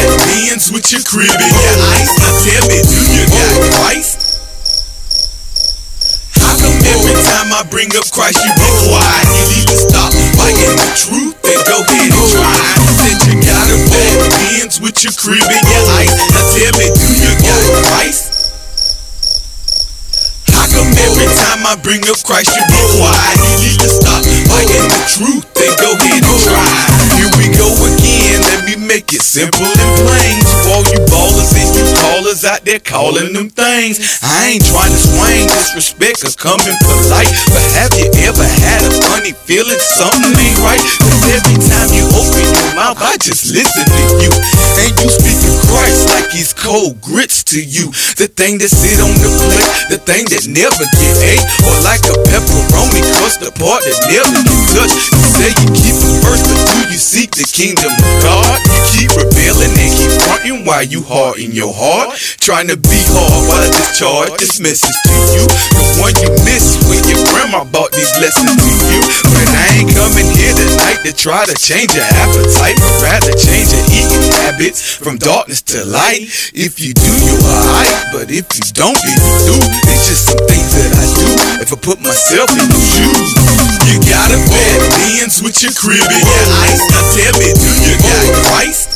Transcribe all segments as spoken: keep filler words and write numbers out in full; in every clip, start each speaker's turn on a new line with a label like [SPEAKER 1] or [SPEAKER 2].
[SPEAKER 1] bad Benz with your crib and your ice. Now tell me, do you got Christ? How come every time I bring up Christ you be quiet? You need to stop fighting the truth and go ahead and try. Said you got a bad Benz with your crib and your ice. Now tell me, do you got Christ? How come every time I bring up Christ you be quiet? You need to stop fighting the truth and go ahead and try. Here we go again, let me make it simple and plain. To all you ballers and you callers out there calling them things, I ain't trying to swing disrespect or coming polite, but have you ever had a funny feeling something ain't right? Cause every time you open your mouth I just listen to you, and you speak of Christ like he's cold grits to you. The thing that sit on the plate, the thing that never get ate, or like a pepperoni crust, the part that never get touched. You say you keep it first, but do you seek the kingdom of God? You keep rebelling and keep fronting while you hard in your heart, trying to be hard while I discharge this message to you, the one you missed when your grandma bought these lessons to you. But I ain't coming here tonight to try to change your appetite, but rather change your eating habits from darkness to light. If you do, you alright, but if you don't, then you do. It's just some things that I do if I put myself in your shoes. You got a bad Benz with your crib and your ice. Now tell me, do you got Christ?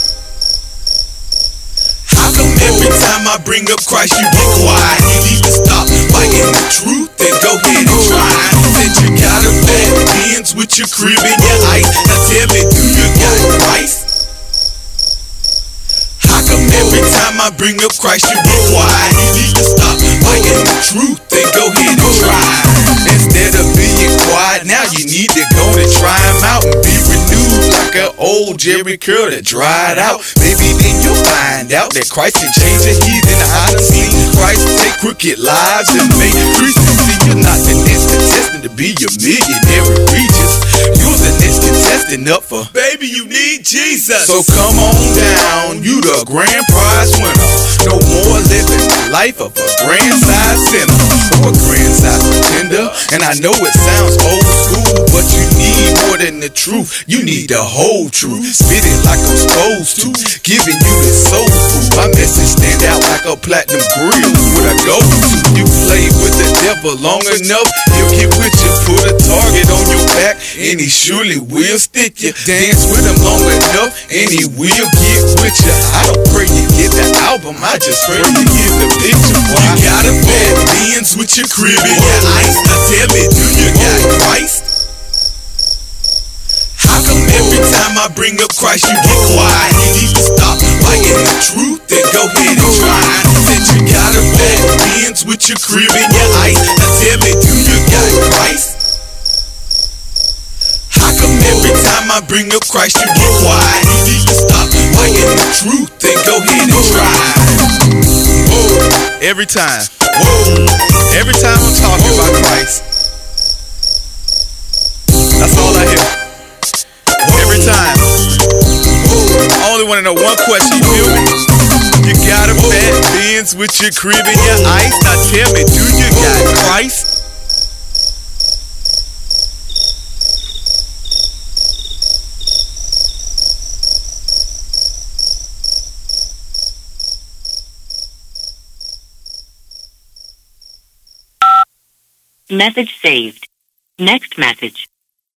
[SPEAKER 1] How come every time I bring up Christ you get quiet? You need to stop fighting the truth and go ahead and try. Said you got a bad Benz with your crib and your ice. Now tell me, do you got Christ? How come every time I bring up Christ you get quiet? You need to stop fighting the truth and go ahead and try. Instead of being quiet now, you need to go and try him out and be renewed like an old Jerry curl that dried out. Maybe then you'll find out that Christ can change a heathen. I done seen Christ take crooked lives and make Christians see you're not the next contestant to be your millionaire Regis. You're the next contestant up for baby, you need Jesus. So come on down, you the grand prize winner. No more living the life of a grand size sinner or a grand size pretender. And I know it sounds old school, but you need more than the truth. You need the whole truth. Spit it like I'm supposed to, giving you this soul food. My message stand out like a platinum grill. What I go to, you play with the devil long enough, he'll get with you. Put a target on your back, and he surely will stick you. Dance with him long enough, and he will get with you. I don't pray you get the album, I just pray you get the picture. Boy. You got a bad Benz with your crib and your ice. Now tell me, do you got Christ? How come every time I bring up Christ you get quiet? You need to stop fighting the truth and go ahead and try. Said you got a bad Benz with your crib and your ice. Now tell me, do you got Christ? How come every time I bring up Christ you get quiet? You need to stop fighting the truth and go ahead and try. Whoa. Every time, whoa. Every time I'm talking about Christ, that's all I hear. Every time. I only want to know one question, you feel me? You got a bad Benz with your crib and your ice. Now tell me, do you got Christ?
[SPEAKER 2] Message saved. Next message.